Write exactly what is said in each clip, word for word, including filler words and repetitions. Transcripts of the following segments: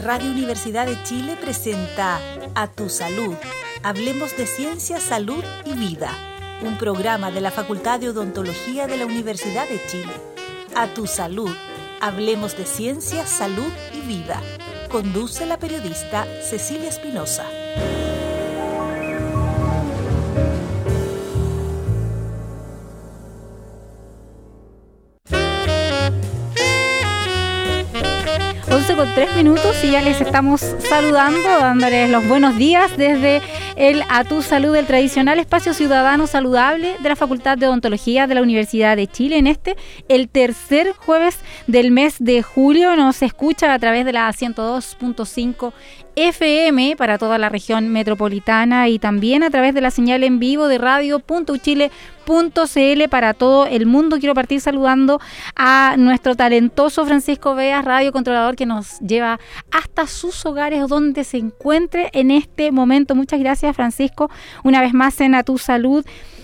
Radio Universidad de Chile presenta A Tu Salud. Hablemos de ciencia, salud y vida. Un programa de la Facultad de Odontología de la Universidad de Chile. A Tu Salud. Hablemos de ciencia, salud y vida. Conduce la periodista Cecilia Espinosa. once con tres minutos y ya les estamos saludando, dándoles los buenos días desde el A Tu Salud, el tradicional espacio ciudadano saludable de la Facultad de Odontología de la Universidad de Chile. En este, el tercer jueves del mes de julio, nos escucha a través de la ciento dos punto cinco F M para toda la región metropolitana y también a través de la señal en vivo de radio punto uchile punto c l para todo el mundo. Quiero partir saludando a nuestro talentoso Francisco Beas, radiocontrolador, que nos lleva hasta sus hogares donde se encuentre en este momento. Muchas gracias, Francisco, una vez más en A Tu Salud.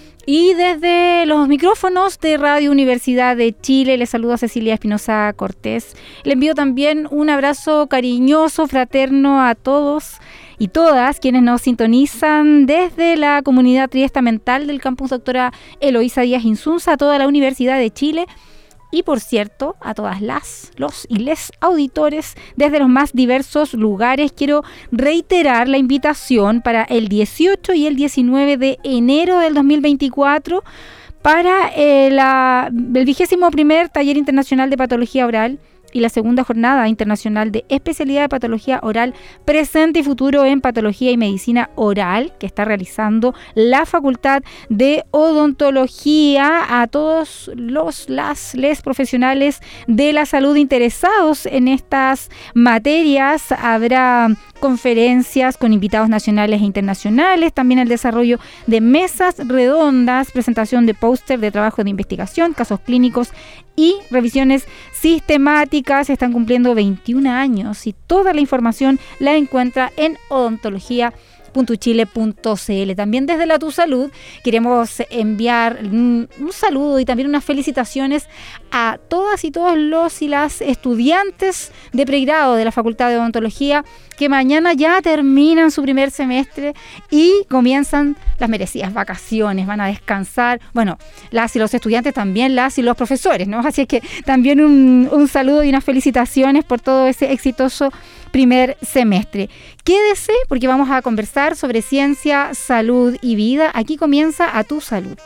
Y desde los micrófonos de Radio Universidad de Chile, les saludo a Cecilia Espinosa Cortés. Le envío también un abrazo cariñoso, fraterno a todos y todas quienes nos sintonizan desde la comunidad triestamental del campus Doctora Eloísa Díaz Insunza, a toda la Universidad de Chile. Y por cierto, a todas las, los y les auditores desde los más diversos lugares. Quiero reiterar la invitación para el dieciocho y el diecinueve de enero del dos mil veinticuatro para eh, la, el vigésimo primer Taller Internacional de Patología Oral y la segunda Jornada Internacional de Especialidad de Patología Oral, Presente y Futuro en Patología y Medicina Oral, que está realizando la Facultad de Odontología. A todos los, las, les profesionales de la salud interesados en estas materias, habrá conferencias con invitados nacionales e internacionales, también el desarrollo de mesas redondas, presentación de póster de trabajo de investigación, casos clínicos y revisiones sistemáticas. Están cumpliendo veintiún años y toda la información la encuentra en odontología punto uchile punto c l. También desde la Tu Salud queremos enviar un, un saludo y también unas felicitaciones a todas y todos los y las estudiantes de pregrado de la Facultad de Odontología, que mañana ya terminan su primer semestre y comienzan las merecidas vacaciones, van a descansar. Bueno, las y los estudiantes también, las y los profesores, ¿no? Así es que también un, un saludo y unas felicitaciones por todo ese exitoso primer semestre. Quédese porque vamos a conversar sobre ciencia, salud y vida. Aquí comienza A Tu Salud.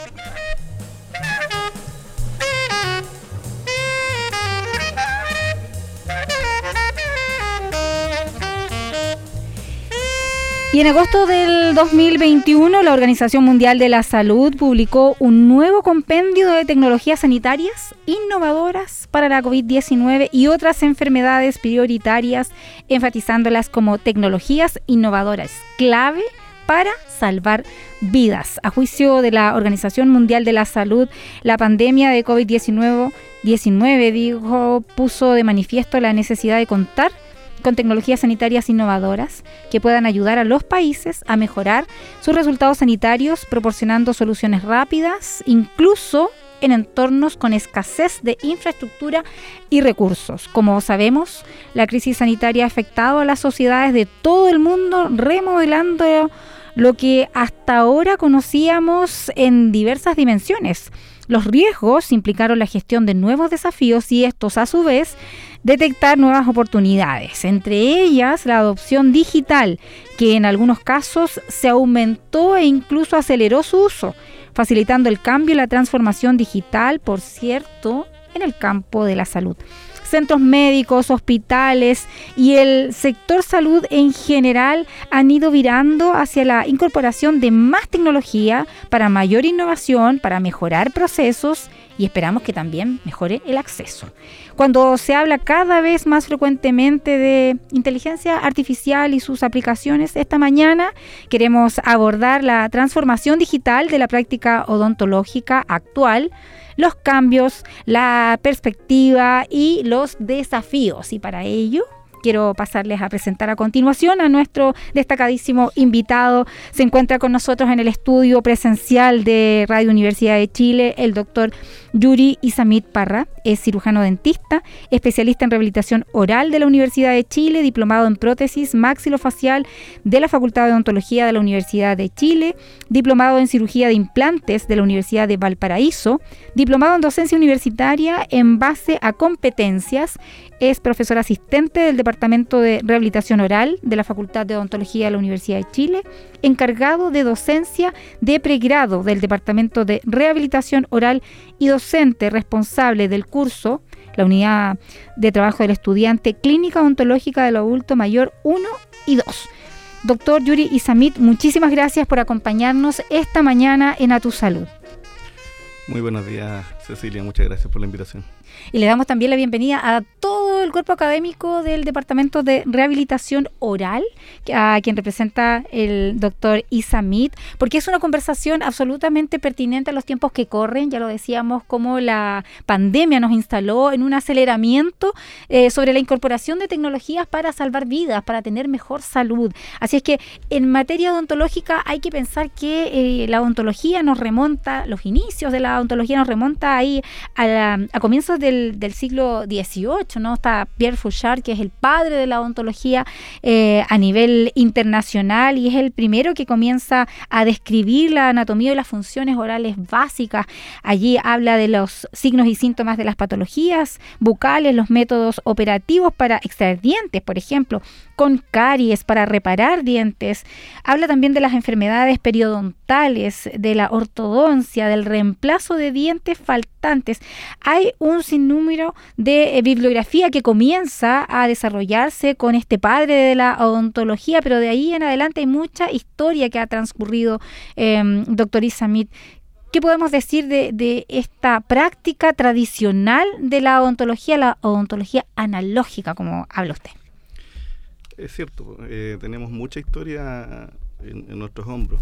Y en agosto del dos mil veintiuno, la Organización Mundial de la Salud publicó un nuevo compendio de tecnologías sanitarias innovadoras para la covid diecinueve y otras enfermedades prioritarias, enfatizándolas como tecnologías innovadoras clave para salvar vidas. A juicio de la Organización Mundial de la Salud, la pandemia de covid diecinueve dijo, puso de manifiesto la necesidad de contar con tecnologías sanitarias innovadoras que puedan ayudar a los países a mejorar sus resultados sanitarios, proporcionando soluciones rápidas, incluso en entornos con escasez de infraestructura y recursos. Como sabemos, la crisis sanitaria ha afectado a las sociedades de todo el mundo, remodelando lo que hasta ahora conocíamos en diversas dimensiones. Los riesgos implicaron la gestión de nuevos desafíos y estos, a su vez, detectar nuevas oportunidades, entre ellas la adopción digital, que en algunos casos se aumentó e incluso aceleró su uso, facilitando el cambio y la transformación digital, por cierto, en el campo de la salud. Centros médicos, hospitales y el sector salud en general han ido virando hacia la incorporación de más tecnología para mayor innovación, para mejorar procesos y esperamos que también mejore el acceso. Cuando se habla cada vez más frecuentemente de inteligencia artificial y sus aplicaciones, esta mañana queremos abordar la transformación digital de la práctica odontológica actual, los cambios, la perspectiva y los desafíos. Y para ello quiero pasarles a presentar a continuación a nuestro destacadísimo invitado. Se encuentra con nosotros en el estudio presencial de Radio Universidad de Chile el doctor Yuri Isamit Parra. es cirujano dentista, especialista en rehabilitación oral de la Universidad de Chile, diplomado en prótesis maxilofacial de la Facultad de Odontología de la Universidad de Chile, diplomado en cirugía de implantes de la Universidad de Valparaíso, diplomado en docencia universitaria en base a competencias. Es profesor asistente del Departamento de Rehabilitación Oral de la Facultad de Odontología de la Universidad de Chile, encargado de docencia de pregrado del Departamento de Rehabilitación Oral y docente responsable del curso, la unidad de trabajo del estudiante Clínica Odontológica del Adulto Mayor uno y dos. Doctor Yuri Isamit, muchísimas gracias por acompañarnos esta mañana en A Tu Salud. Muy buenos días, Cecilia, muchas gracias por la invitación. Y le damos también la bienvenida a todo el cuerpo académico del Departamento de Rehabilitación Oral, a quien representa el doctor Isamit, porque es una conversación absolutamente pertinente a los tiempos que corren. Ya lo decíamos, como la pandemia nos instaló en un aceleramiento eh, sobre la incorporación de tecnologías para salvar vidas, para tener mejor salud. Así es que en materia odontológica hay que pensar que eh, la odontología nos remonta, los inicios de la odontología nos remonta ahí a, la, a comienzos del, del siglo dieciocho, ¿no? Está Pierre Fauchard, que es el padre de la odontología eh, a nivel internacional, y es el primero que comienza a describir la anatomía y las funciones orales básicas. Allí habla de los signos y síntomas de las patologías bucales, los métodos operativos para extraer dientes, por ejemplo, con caries, para reparar dientes. Habla también de las enfermedades periodontales, de la ortodoncia, del reemplazo de dientes faltantes. Hay un sinnúmero de eh, bibliografía que comienza a desarrollarse con este padre de la odontología, pero de ahí en adelante hay mucha historia que ha transcurrido, eh, doctor Isamit. ¿Qué podemos decir de, de esta práctica tradicional de la odontología, la odontología analógica, como habla usted? Es cierto, eh, tenemos mucha historia en, en nuestros hombros.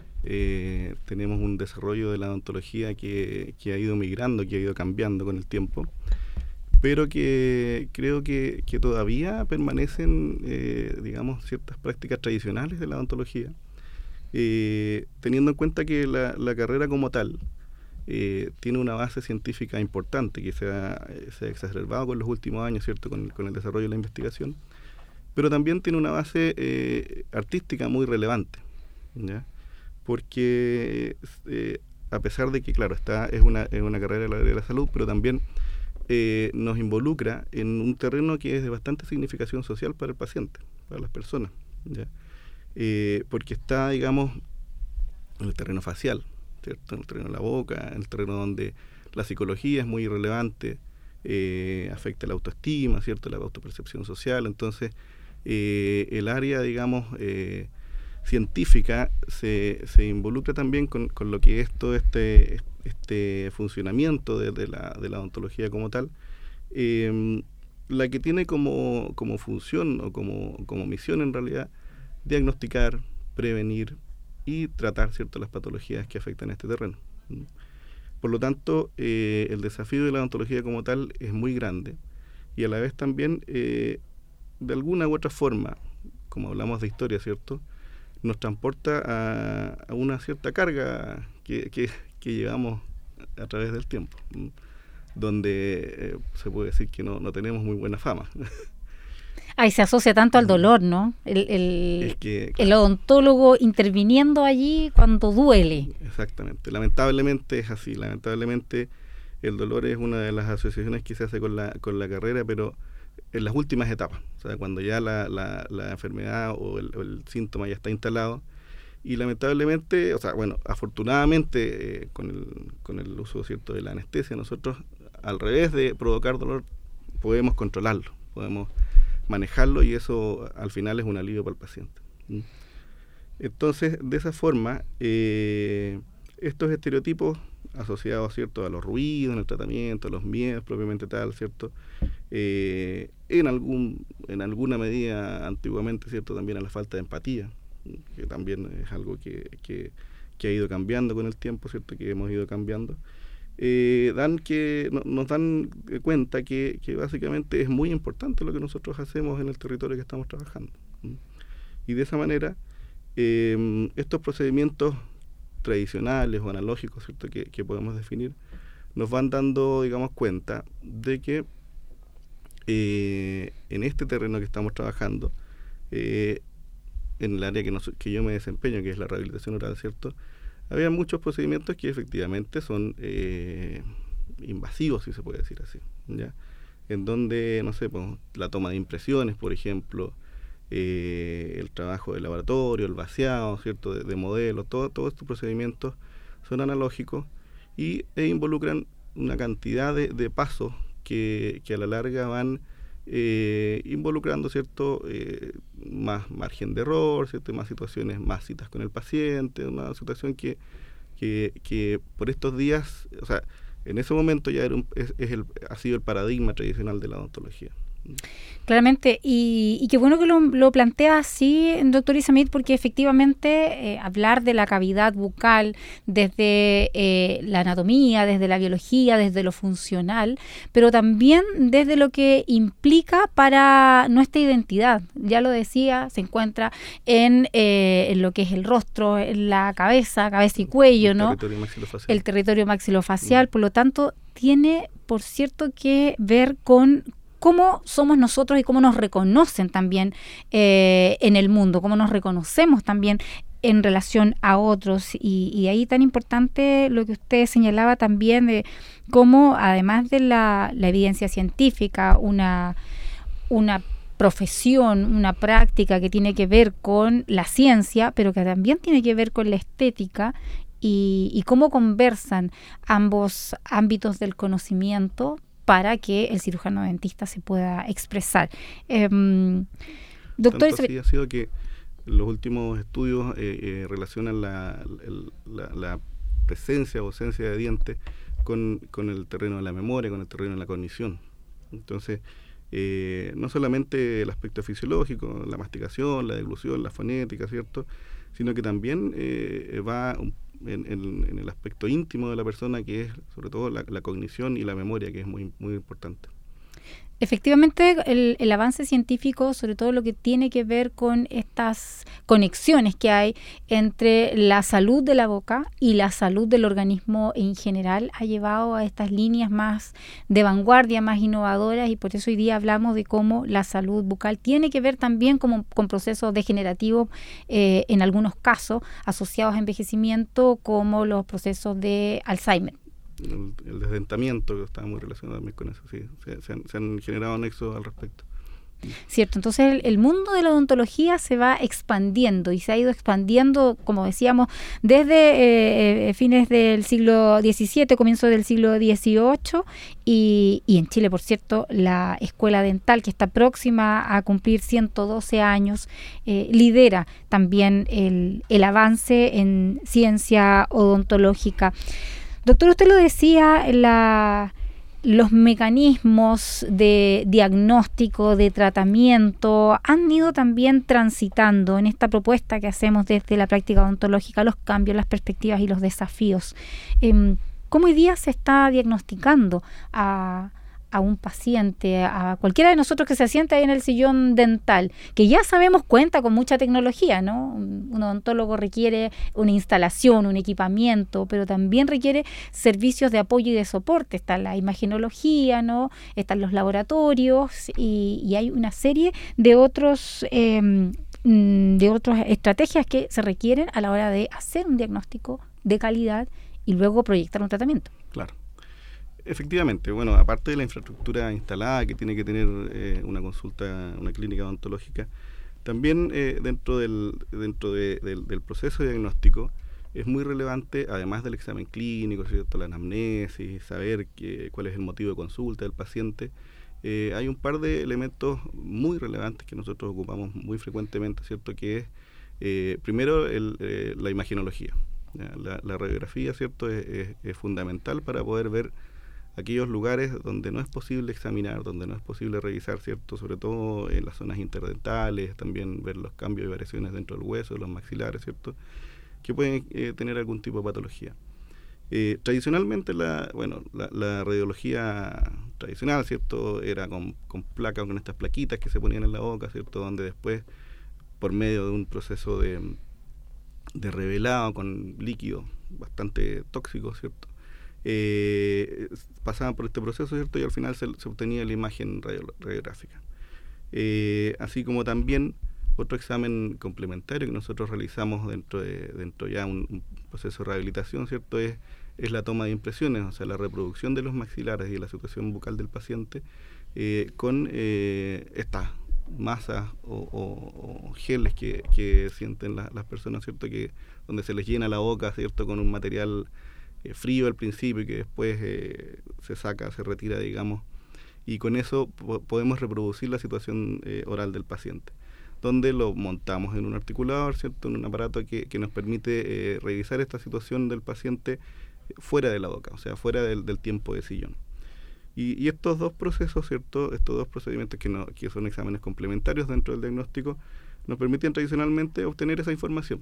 Eh, tenemos un desarrollo de la odontología que, que ha ido migrando, que ha ido cambiando con el tiempo, pero que creo que, que todavía permanecen, eh, digamos, ciertas prácticas tradicionales de la odontología, eh, teniendo en cuenta que la, la carrera como tal eh, tiene una base científica importante que se ha, se ha exacerbado con los últimos años, ¿cierto?, con, con el desarrollo de la investigación, pero también tiene una base eh, artística muy relevante, ¿ya? Porque eh, a pesar de que, claro, está es una, es una carrera de la, de la salud, pero también eh, nos involucra en un terreno que es de bastante significación social para el paciente, para las personas, ¿ya? Eh, porque está, digamos, en el terreno facial, ¿cierto?, en el terreno de la boca, en el terreno donde la psicología es muy relevante, eh, afecta la autoestima, ¿cierto?, la autopercepción social. Entonces, eh, el área, digamos, eh, científica se, se involucra también con, con lo que es todo este, este funcionamiento de, de, la, de la odontología como tal, eh, la que tiene como, como función o como, como misión en realidad diagnosticar, prevenir y tratar, ¿cierto?, las patologías que afectan a este terreno. Por lo tanto, eh, el desafío de la odontología como tal es muy grande y a la vez también, eh, de alguna u otra forma, como hablamos de historia, ¿cierto?, nos transporta a, a una cierta carga que, que, que llevamos a través del tiempo, donde eh, se puede decir que no, no tenemos muy buena fama. Ay, se asocia tanto al dolor, ¿no? El, el, es que, claro, el odontólogo interviniendo allí cuando duele. Exactamente. Lamentablemente es así. Lamentablemente el dolor es una de las asociaciones que se hace con la, con la carrera, pero en las últimas etapas, o sea, cuando ya la, la, la enfermedad o el, o el síntoma ya está instalado, y lamentablemente, o sea, bueno, afortunadamente eh, con, el, con el uso, ¿cierto?, de la anestesia, nosotros, al revés de provocar dolor, podemos controlarlo, podemos manejarlo, y eso al final es un alivio para el paciente. ¿Mm? Entonces, de esa forma, eh, estos estereotipos asociados, ¿cierto?, a los ruidos en el tratamiento, a los miedos propiamente tal, ¿cierto?, eh, en algún en alguna medida antiguamente, ¿cierto?, también a la falta de empatía, que también es algo que, que, que ha ido cambiando con el tiempo, ¿cierto?, que hemos ido cambiando, eh, dan que no, nos dan cuenta que, que básicamente es muy importante lo que nosotros hacemos en el territorio que estamos trabajando. Y de esa manera, eh, estos procedimientos tradicionales o analógicos, ¿cierto?, que, que podemos definir, nos van dando, digamos, cuenta de que eh, en este terreno que estamos trabajando, eh, en el área que, nos, que yo me desempeño, que es la rehabilitación oral, ¿cierto? Había muchos procedimientos que efectivamente son eh, invasivos, si se puede decir así, ¿ya? En donde, no sé, pues, la toma de impresiones, por ejemplo, eh, el trabajo de laboratorio, el vaciado, ¿cierto?, de, de modelos, todo, todos estos procedimientos son analógicos y e involucran una cantidad de, de pasos que, que a la larga van eh, involucrando, ¿cierto?, eh, más margen de error, ¿cierto?, más situaciones, más citas con el paciente, una situación que, que, que por estos días, o sea, en ese momento ya era un, es, es el, ha sido el paradigma tradicional de la odontología. Claramente, y, y qué bueno que lo, lo plantea así, doctor Isamit, porque efectivamente eh, hablar de la cavidad bucal desde eh, la anatomía, desde la biología, desde lo funcional, pero también desde lo que implica para nuestra identidad. Ya lo decía, se encuentra en, eh, en lo que es el rostro, en la cabeza, cabeza y cuello, el ¿no? Territorio maxilofacial. El territorio maxilofacial, Mm. por lo tanto, tiene, por cierto, que ver con cómo somos nosotros y cómo nos reconocen también eh, en el mundo, cómo nos reconocemos también en relación a otros. Y, y ahí tan importante lo que usted señalaba también de cómo, además de la, la evidencia científica, una, una profesión, una práctica que tiene que ver con la ciencia, pero que también tiene que ver con la estética, y, y cómo conversan ambos ámbitos del conocimiento para que el cirujano dentista se pueda expresar. Eh, doctor, Tanto así ha sido que los últimos estudios eh, eh, relacionan la, el, la, la presencia o ausencia de dientes con, con el terreno de la memoria, con el terreno de la cognición. Entonces, eh, no solamente el aspecto fisiológico, la masticación, la deglución, la fonética, ¿cierto?, sino que también eh, va un En, en, en el aspecto íntimo de la persona, que es sobre todo la, la cognición y la memoria, que es muy, muy importante. Efectivamente, el, el avance científico, sobre todo lo que tiene que ver con estas conexiones que hay entre la salud de la boca y la salud del organismo en general, ha llevado a estas líneas más de vanguardia, más innovadoras, y por eso hoy día hablamos de cómo la salud bucal tiene que ver también como, con procesos degenerativos, eh, en algunos casos asociados a envejecimiento, como los procesos de Alzheimer. El, el desdentamiento, que está muy relacionado también con eso, sí, se, se, han, se han generado nexos al respecto. Cierto, entonces el, el mundo de la odontología se va expandiendo y se ha ido expandiendo, como decíamos, desde eh, fines del siglo diecisiete, comienzo del siglo dieciocho, y, y en Chile, por cierto, la Escuela Dental, que está próxima a cumplir ciento doce años, eh, lidera también el, el avance en ciencia odontológica. Doctor, usted lo decía, la, los mecanismos de diagnóstico, de tratamiento, han ido también transitando en esta propuesta que hacemos desde la práctica odontológica, los cambios, las perspectivas y los desafíos. Eh, ¿Cómo hoy día se está diagnosticando a, a un paciente, a cualquiera de nosotros que se siente ahí en el sillón dental, que ya sabemos cuenta con mucha tecnología, ¿no? Un, un odontólogo requiere una instalación, un equipamiento, pero también requiere servicios de apoyo y de soporte. Está la imagenología, ¿no? Están los laboratorios y, y hay una serie de otros eh, de otras estrategias que se requieren a la hora de hacer un diagnóstico de calidad y luego proyectar un tratamiento. Claro. Efectivamente, bueno, aparte de la infraestructura instalada que tiene que tener eh, una consulta, una clínica odontológica, también eh, dentro del dentro de, del, del proceso de diagnóstico es muy relevante, además del examen clínico, ¿cierto?, la anamnesis, saber que, cuál es el motivo de consulta del paciente. Eh, hay un par de elementos muy relevantes que nosotros ocupamos muy frecuentemente, ¿cierto?, que es eh, primero el, eh, la imagenología. La, la radiografía, ¿cierto?, es, es, es fundamental para poder ver aquellos lugares donde no es posible examinar, donde no es posible revisar, ¿cierto?, sobre todo en las zonas interdentales, también ver los cambios y variaciones dentro del hueso, de los maxilares, ¿cierto?, que pueden eh, tener algún tipo de patología. Eh, tradicionalmente, la bueno la, la radiología tradicional, ¿cierto?, era con, con placas, con estas plaquitas que se ponían en la boca, ¿cierto?, donde después, por medio de un proceso de de revelado con líquido bastante tóxico, ¿cierto?, eh, pasaban por este proceso, ¿cierto? Y al final se, se obtenía la imagen radio, radiográfica. Eh, así como también otro examen complementario que nosotros realizamos dentro de dentro ya un, un proceso de rehabilitación, ¿cierto? Es, es la toma de impresiones, o sea, la reproducción de los maxilares y de la situación bucal del paciente eh, con eh, estas masas o, o, o geles que, que sienten la, las personas, ¿cierto? Que donde se les llena la boca, ¿cierto? Con un material eh, frío al principio y que después eh, se saca, se retira, digamos, y con eso po- podemos reproducir la situación eh, oral del paciente, donde lo montamos en un articulador, ¿cierto? En un aparato que, que nos permite eh, revisar esta situación del paciente fuera de la boca, o sea, fuera del, del tiempo de sillón. Y, y estos dos procesos, ¿cierto? Estos dos procedimientos que, no, que son exámenes complementarios dentro del diagnóstico, nos permiten tradicionalmente obtener esa información.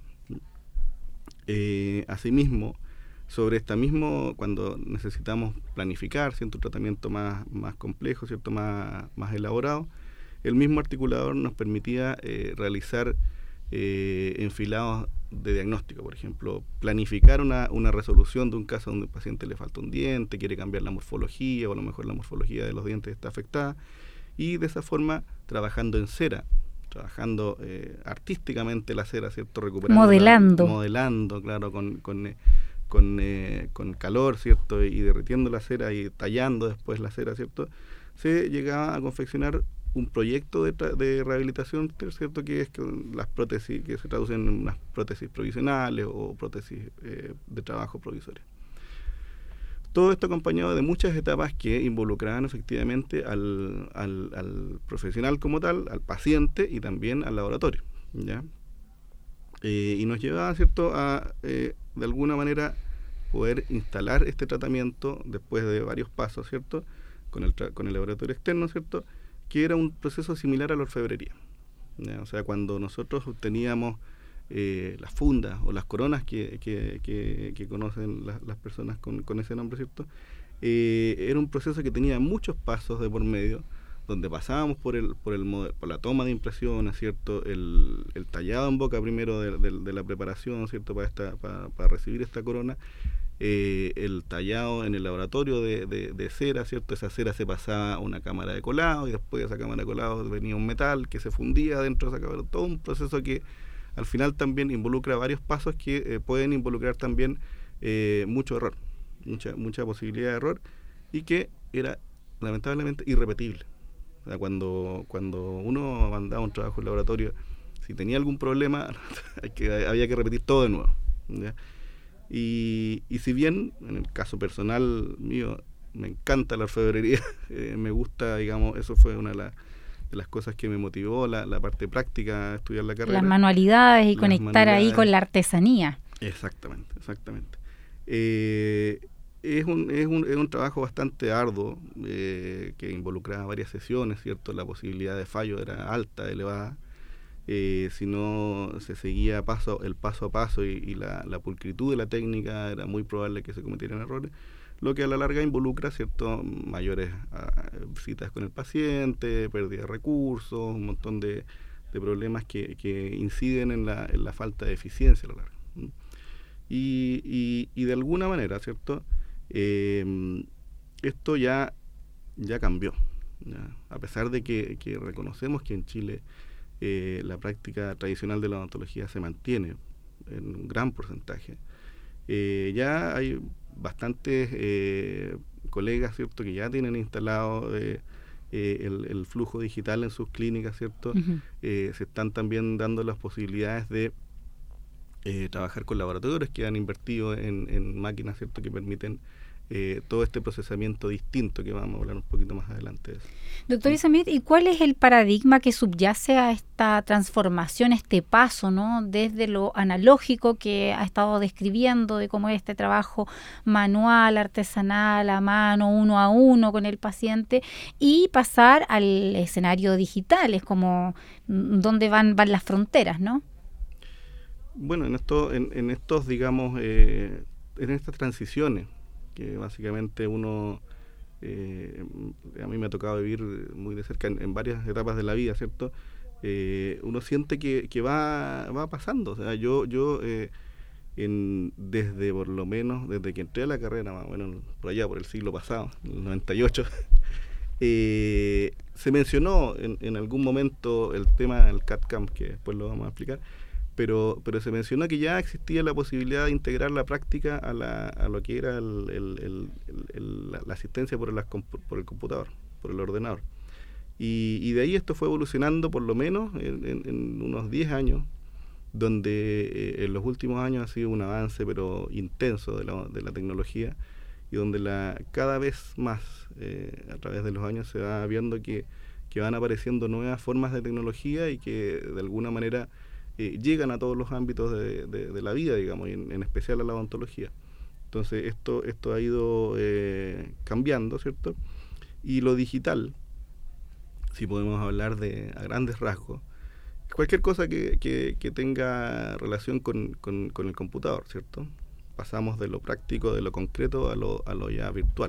Eh, asimismo, sobre esta mismo, cuando necesitamos planificar, ¿cierto? Un tratamiento más, más complejo, ¿cierto? Más, más elaborado, el mismo articulador nos permitía eh, realizar eh, enfilados de diagnóstico, por ejemplo, planificar una, una resolución de un caso donde un paciente le falta un diente, quiere cambiar la morfología o a lo mejor la morfología de los dientes está afectada, y de esa forma trabajando en cera, trabajando eh, artísticamente la cera, ¿cierto? Recuperando, modelando, modelando, claro, con, con, eh, con, eh, con calor, ¿cierto? Y derritiendo la cera y tallando después la cera, ¿cierto? Se llegaba a confeccionar un proyecto de, tra- de rehabilitación, ¿cierto? Que es que las prótesis, que se traducen en unas prótesis provisionales o prótesis eh, de trabajo provisorias. Todo esto acompañado de muchas etapas que involucraban efectivamente al, al, al profesional como tal, al paciente y también al laboratorio, ¿ya? Eh, y nos llevaba, ¿cierto?, a eh, de alguna manera poder instalar este tratamiento después de varios pasos, ¿cierto?, con el, tra- con el laboratorio externo, ¿cierto?, que era un proceso similar a la orfebrería, ¿ya? O sea, cuando nosotros obteníamos eh, las fundas o las coronas que, que, que, que conocen la, las personas con, con ese nombre, ¿cierto? Eh, era un proceso que tenía muchos pasos de por medio, donde pasábamos por el por el model, por la toma de impresiones, ¿cierto? El, el tallado en boca primero de, de, de la preparación, ¿cierto? Para esta para, para recibir esta corona. Eh, el tallado en el laboratorio de, de, de cera, ¿cierto? Esa cera se pasaba a una cámara de colado y después de esa cámara de colado venía un metal que se fundía dentro de esa cámara. Todo un proceso que al final también involucra varios pasos que eh, pueden involucrar también eh, mucho error, mucha, mucha posibilidad de error, y que era lamentablemente irrepetible. O sea, cuando, cuando uno mandaba un trabajo en laboratorio, si tenía algún problema, hay que, había que repetir todo de nuevo, ¿ya? Y, y si bien, en el caso personal mío, me encanta la orfebrería, eh, me gusta, digamos, eso fue una de, la, de las cosas que me motivó, la, la parte práctica, a estudiar la carrera. Las manualidades y las conectar manualidades. ahí con la artesanía. Exactamente, exactamente. Eh, es, un, es, un, es un trabajo bastante arduo, eh, que involucraba varias sesiones, ¿cierto? La posibilidad de fallo era alta, elevada. Eh, si no se seguía paso, el paso a paso y, y la, la pulcritud de la técnica, era muy probable que se cometieran errores, lo que a la larga involucra, ¿cierto?, mayores a, citas con el paciente, pérdida de recursos, un montón de, de problemas que, que inciden en la, en la falta de eficiencia a la larga. Y, y, y de alguna manera, ¿cierto?, eh, esto ya, ya cambió, ¿ya? A pesar de que, que reconocemos que en Chile Eh, la práctica tradicional de la odontología se mantiene en un gran porcentaje. Eh, ya hay bastantes eh, colegas, ¿cierto?, que ya tienen instalado eh, eh, el, el flujo digital en sus clínicas, ¿cierto? Uh-huh. Eh, se están también dando las posibilidades de eh, trabajar con laboratorios que han invertido en, en máquinas, ¿cierto?, que permiten Eh, todo este procesamiento distinto, que vamos a hablar un poquito más adelante de eso. Doctor Isamit, ¿y cuál es el paradigma que subyace a esta transformación, este paso, ¿no?, desde lo analógico que ha estado describiendo, de cómo es este trabajo manual, artesanal, a mano, uno a uno con el paciente, y pasar al escenario digital? Es como dónde van, van las fronteras, ¿no? Bueno, en, esto, en, en estos, digamos, eh, en estas transiciones, que básicamente uno, eh, a mí me ha tocado vivir muy de cerca en, en varias etapas de la vida, ¿cierto? Eh, uno siente que, que va, va pasando. O sea, yo, yo eh, en, desde por lo menos, desde que entré a la carrera, más o menos por allá, por el siglo pasado, el noventa y ocho, eh, se mencionó en, en algún momento el tema del C A D/C A M, que después lo vamos a explicar, pero pero se mencionó que ya existía la posibilidad de integrar la práctica a, la, a lo que era el, el, el, el, el, la, la asistencia por el, por el computador, por el ordenador. Y, y de ahí esto fue evolucionando por lo menos en, en, en unos diez años, donde eh, en los últimos años ha sido un avance pero intenso de la, de la tecnología, y donde la cada vez más eh, a través de los años se va viendo que, que van apareciendo nuevas formas de tecnología y que de alguna manera eh, llegan a todos los ámbitos de, de, de la vida, digamos, y en, en especial a la odontología. Entonces esto, esto ha ido eh, cambiando, ¿cierto? Y lo digital, si podemos hablar de a grandes rasgos, cualquier cosa que, que, que tenga relación con, con, con el computador, ¿cierto? Pasamos de lo práctico, de lo concreto, a lo, a lo ya virtual.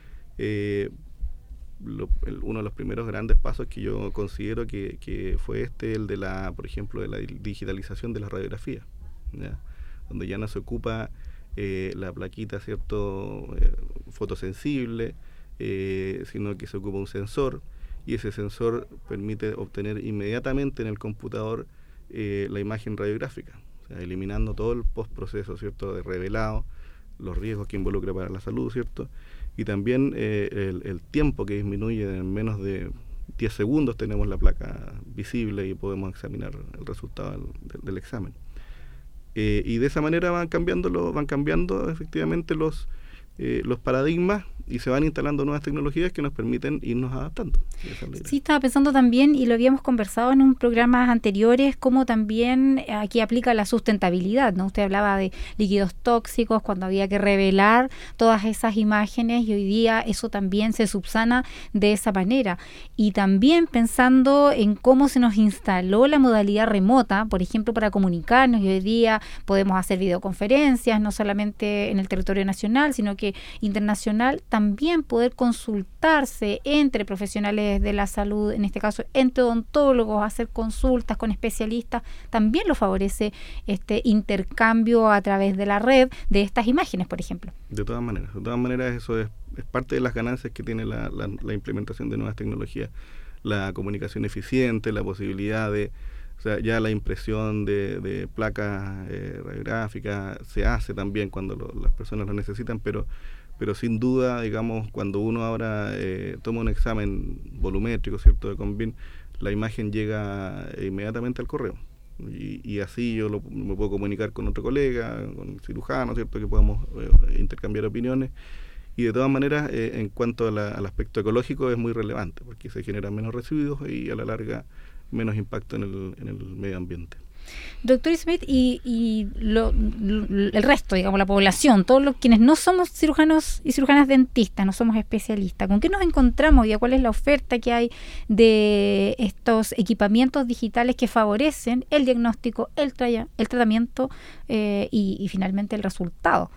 Eh, lo, el, uno de los primeros grandes pasos que yo considero que, que fue este, el de la, por ejemplo, de la digitalización de la radiografía, ¿ya? Donde ya no se ocupa eh, la plaquita, ¿cierto?, eh, fotosensible, eh, sino que se ocupa un sensor, y ese sensor permite obtener inmediatamente en el computador eh, la imagen radiográfica, o sea, eliminando todo el postproceso, ¿cierto?, de revelado, los riesgos que involucra para la salud, ¿cierto?, y también eh, el, el tiempo que disminuye. En menos de diez segundos tenemos la placa visible y podemos examinar el resultado del, del, del examen. Eh, y de esa manera van cambiando, lo, van cambiando efectivamente los Eh, los paradigmas, y se van instalando nuevas tecnologías que nos permiten irnos adaptando. Sí, estaba pensando también, y lo habíamos conversado en un programas anteriores, cómo también aquí aplica la sustentabilidad, ¿no? Usted hablaba de líquidos tóxicos, cuando había que revelar todas esas imágenes, y hoy día eso también se subsana de esa manera. Y también pensando en cómo se nos instaló la modalidad remota, por ejemplo, para comunicarnos, y hoy día podemos hacer videoconferencias, no solamente en el territorio nacional, sino que internacional, también poder consultarse entre profesionales de la salud, en este caso entre odontólogos, hacer consultas con especialistas, también lo favorece este intercambio a través de la red de estas imágenes, por ejemplo. De todas maneras, de todas maneras eso es, es parte de las ganancias que tiene la, la, la implementación de nuevas tecnologías, la comunicación eficiente, la posibilidad de, o sea, ya la impresión de, de placas eh, radiográficas se hace también cuando lo, las personas lo necesitan, pero pero sin duda, digamos, cuando uno ahora eh, toma un examen volumétrico, ¿cierto?, de Convin, la imagen llega inmediatamente al correo. Y, y así yo lo, me puedo comunicar con otro colega, con el cirujano, ¿cierto?, que podamos eh, intercambiar opiniones. Y de todas maneras, eh, en cuanto a la, al aspecto ecológico, es muy relevante, porque se generan menos residuos y a la larga menos impacto en el, en el medio ambiente. Doctor Smith, y, y lo, lo, el resto, digamos, la población, todos los quienes no somos cirujanos y cirujanas dentistas, no somos especialistas, ¿con qué nos encontramos y cuál es la oferta que hay de estos equipamientos digitales que favorecen el diagnóstico, el, tra- el tratamiento eh, y, y finalmente el resultado?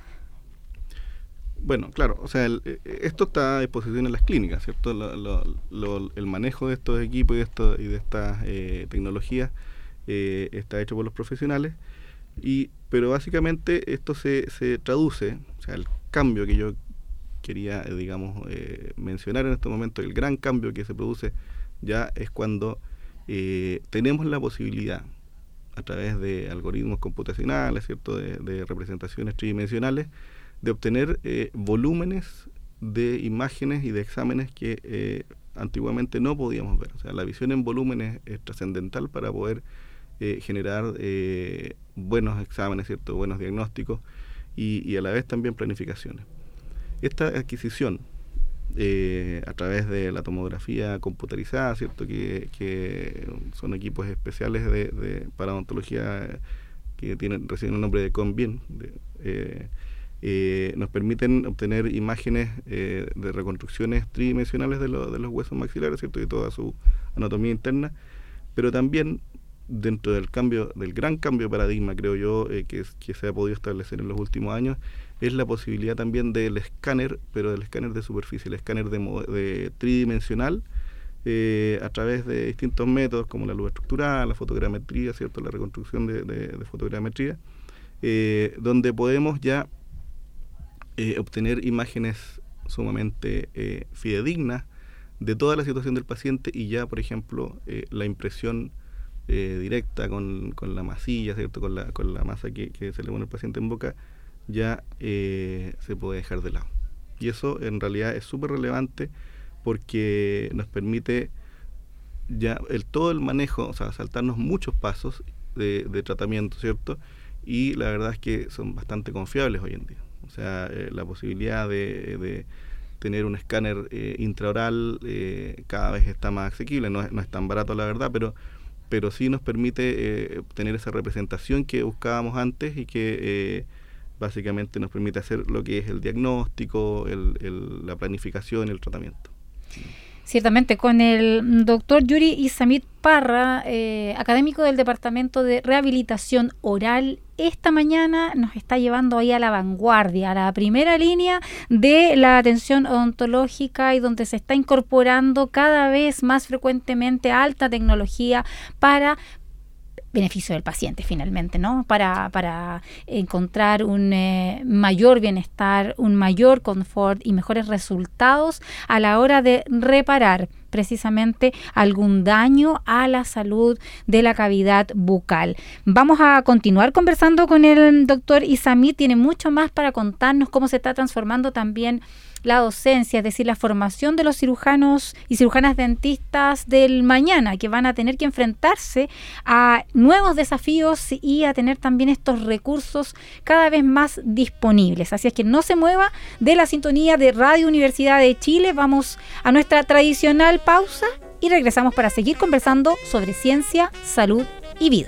Bueno, claro, o sea, el, esto está a disposición en las clínicas, ¿cierto? Lo, lo, lo, el manejo de estos equipos y de, esto, y de estas eh, tecnologías eh, está hecho por los profesionales, y pero básicamente esto se, se traduce, o sea, el cambio que yo quería, eh, digamos, eh, mencionar en este momento, el gran cambio que se produce ya es cuando eh, tenemos la posibilidad, a través de algoritmos computacionales, ¿cierto?, de, de representaciones tridimensionales, de obtener eh, volúmenes de imágenes y de exámenes que eh, antiguamente no podíamos ver. O sea, la visión en volúmenes es trascendental para poder eh, generar eh, buenos exámenes, ¿cierto?, buenos diagnósticos y, y a la vez también planificaciones. Esta adquisición eh, a través de la tomografía computarizada, ¿cierto?, que, que son equipos especiales de, de para odontología que tienen reciben el nombre de Convin, de, eh, Eh, nos permiten obtener imágenes eh, de reconstrucciones tridimensionales de, lo, de los huesos maxilares, ¿cierto?, y toda su anatomía interna, pero también dentro del cambio, del gran cambio de paradigma, creo yo, eh, que, es, que se ha podido establecer en los últimos años, es la posibilidad también del escáner, pero del escáner de superficie, el escáner de, de tridimensional, eh, a través de distintos métodos como la luz estructural, la fotogrametría, ¿cierto?, la reconstrucción de, de, de fotogrametría, eh, donde podemos ya eh, obtener imágenes sumamente eh, fidedignas de toda la situación del paciente, y ya, por ejemplo, eh, la impresión eh, directa con, con la masilla, ¿cierto? Con la, con la masa que, que se le pone al paciente en boca, ya eh, se puede dejar de lado. Y eso en realidad es súper relevante porque nos permite ya el todo el manejo, o sea, saltarnos muchos pasos de, de tratamiento, ¿cierto? Y la verdad es que son bastante confiables hoy en día. O sea, eh, la posibilidad de, de tener un escáner eh, intraoral eh, cada vez está más asequible, no es, no es tan barato la verdad, pero pero sí nos permite eh, tener esa representación que buscábamos antes y que eh, básicamente nos permite hacer lo que es el diagnóstico, el, el, la planificación y el tratamiento. Ciertamente, con el doctor Yuri Isamit Parra, eh, académico del Departamento de Rehabilitación Oral, esta mañana nos está llevando ahí a la vanguardia, a la primera línea de la atención odontológica, y donde se está incorporando cada vez más frecuentemente alta tecnología para beneficio del paciente finalmente, ¿no? Para, para encontrar un eh, mayor bienestar, un mayor confort y mejores resultados a la hora de reparar precisamente algún daño a la salud de la cavidad bucal. Vamos a continuar conversando con el doctor Isamit, tiene mucho más para contarnos, cómo se está transformando también la docencia, es decir, la formación de los cirujanos y cirujanas dentistas del mañana, que van a tener que enfrentarse a nuevos desafíos y a tener también estos recursos cada vez más disponibles. Así es que no se mueva de la sintonía de Radio Universidad de Chile. Vamos a nuestra tradicional pausa y regresamos para seguir conversando sobre ciencia, salud y vida.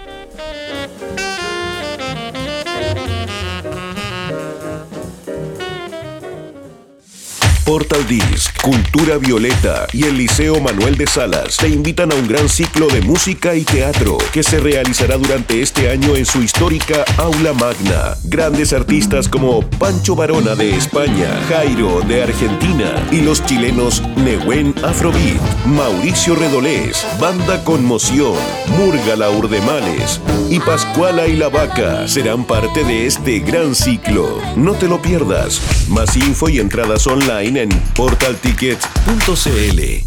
Portal Disc, Cultura Violeta y el Liceo Manuel de Salas te invitan a un gran ciclo de música y teatro que se realizará durante este año en su histórica Aula Magna. Grandes artistas como Pancho Varona de España, Jairo de Argentina y los chilenos Nehuen Afrobeat, Mauricio Redolés, Banda Conmoción, Múrgala Urdemales y Pascuala y la Vaca serán parte de este gran ciclo. No te lo pierdas. Más info y entradas online en portal tickets punto c l.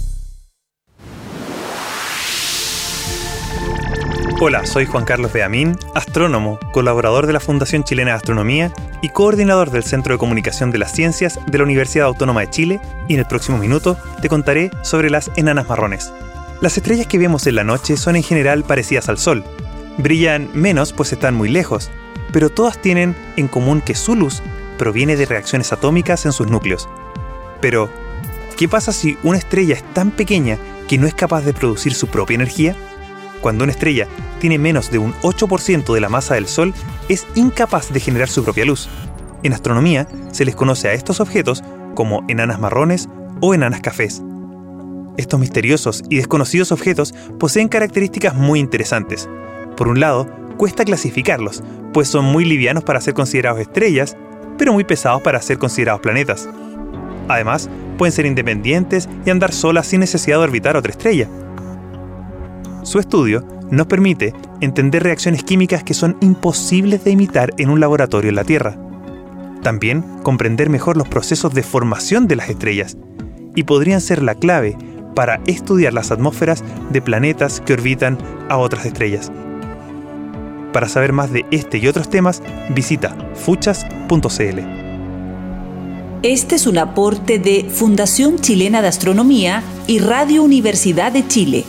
Hola, soy Juan Carlos Beamín, astrónomo, colaborador de la Fundación Chilena de Astronomía y coordinador del Centro de Comunicación de las Ciencias de la Universidad Autónoma de Chile, y en el próximo minuto te contaré sobre las enanas marrones. Las estrellas que vemos en la noche son en general parecidas al Sol. Brillan menos pues están muy lejos, pero todas tienen en común que su luz proviene de reacciones atómicas en sus núcleos. Pero, ¿qué pasa si una estrella es tan pequeña que no es capaz de producir su propia energía? Cuando una estrella tiene menos de un ocho por ciento de la masa del Sol, es incapaz de generar su propia luz. En astronomía se les conoce a estos objetos como enanas marrones o enanas cafés. Estos misteriosos y desconocidos objetos poseen características muy interesantes. Por un lado, cuesta clasificarlos, pues son muy livianos para ser considerados estrellas, pero muy pesados para ser considerados planetas. Además, pueden ser independientes y andar solas sin necesidad de orbitar otra estrella. Su estudio nos permite entender reacciones químicas que son imposibles de imitar en un laboratorio en la Tierra. También comprender mejor los procesos de formación de las estrellas, y podrían ser la clave para estudiar las atmósferas de planetas que orbitan a otras estrellas. Para saber más de este y otros temas, visita fuchas punto c l. Este es un aporte de Fundación Chilena de Astronomía y Radio Universidad de Chile.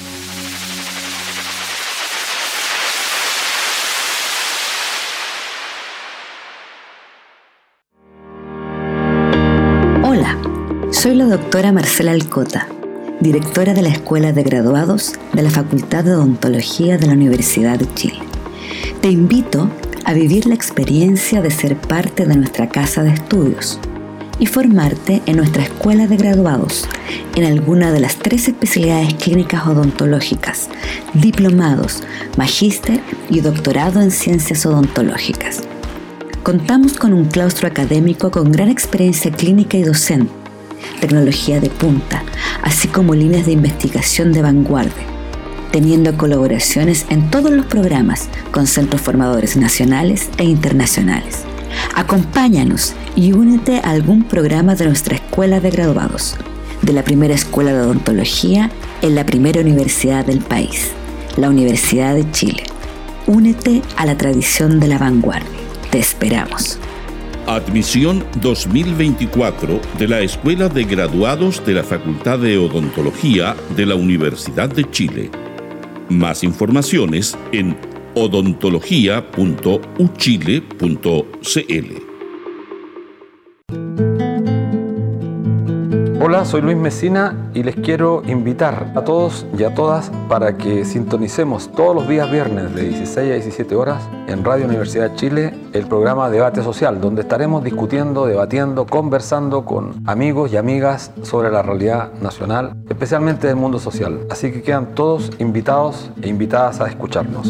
Hola, soy la doctora Marcela Alcota, directora de la Escuela de Graduados de la Facultad de Odontología de la Universidad de Chile. Te invito a vivir la experiencia de ser parte de nuestra casa de estudios y formarte en nuestra Escuela de Graduados en alguna de las tres especialidades clínicas odontológicas, diplomados, magíster y doctorado en ciencias odontológicas. Contamos con un claustro académico con gran experiencia clínica y docente, tecnología de punta, así como líneas de investigación de vanguardia. teniendo colaboraciones en todos los programas con centros formadores nacionales e internacionales. Acompáñanos y únete a algún programa de nuestra Escuela de Graduados, de la primera escuela de odontología en la primera universidad del país, la Universidad de Chile. Únete a la tradición de la vanguardia. Te esperamos. Admisión dos mil veinticuatro de la Escuela de Graduados de la Facultad de Odontología de la Universidad de Chile. Más informaciones en odontología punto u chile punto c l. Hola, soy Luis Mesina y les quiero invitar a todos y a todas para que sintonicemos todos los días viernes de dieciséis a diecisiete horas en Radio Universidad de Chile el programa Debate Social, donde estaremos discutiendo, debatiendo, conversando con amigos y amigas sobre la realidad nacional, especialmente del mundo social. Así que quedan todos invitados e invitadas a escucharnos.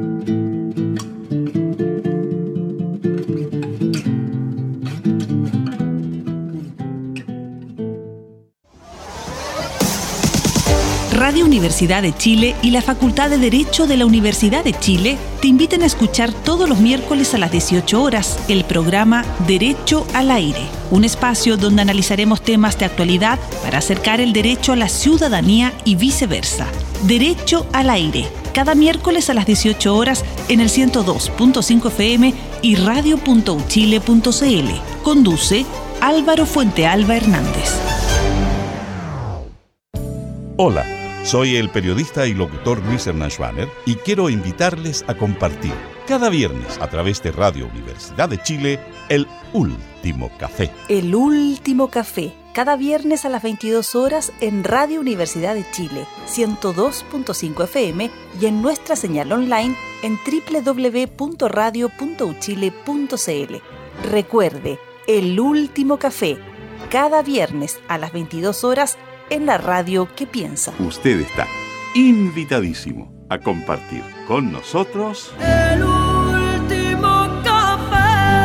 Radio Universidad de Chile y la Facultad de Derecho de la Universidad de Chile te invitan a escuchar todos los miércoles a las dieciocho horas el programa Derecho al Aire, un espacio donde analizaremos temas de actualidad para acercar el derecho a la ciudadanía y viceversa. Derecho al Aire, cada miércoles a las dieciocho horas en el ciento dos punto cinco F M y radio punto u chile punto c l. Conduce Álvaro Fuentealba Hernández. Hola. Soy el periodista y locutor Luis Hernán Schwaner y quiero invitarles a compartir cada viernes a través de Radio Universidad de Chile el Último Café. El Último Café, cada viernes a las veintidós horas en Radio Universidad de Chile, ciento dos punto cinco F M y en nuestra señal online en doble u doble u doble u punto radio punto u chile punto c l. Recuerde, El Último Café, cada viernes a las veintidós horas en la radio que piensa. Usted está invitadísimo a compartir con nosotros El Último Café.